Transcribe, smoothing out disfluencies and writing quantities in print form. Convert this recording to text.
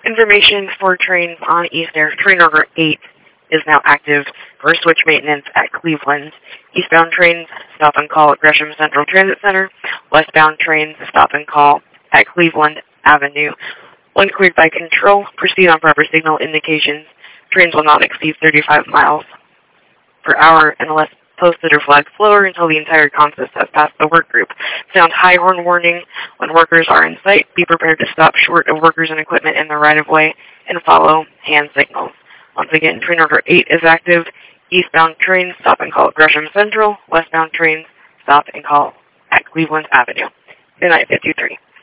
Information for trains on East Air. Train order 8 is now active for switch maintenance at Cleveland. Eastbound trains stop and call at Gresham Central Transit Center. Westbound trains stop and call at Cleveland Avenue. When cleared by control, proceed on proper signal indications. Trains will not exceed 35 miles per hour unless posted or flagged slower until the entire consist has passed the work group. Sound high horn warning when workers are in sight. Be prepared to stop short of workers and equipment in the right-of-way and follow hand signals. Once again, train order 8 is active. Eastbound trains stop and call at Gresham Central. Westbound trains stop and call at Cleveland Avenue. Good night, 53.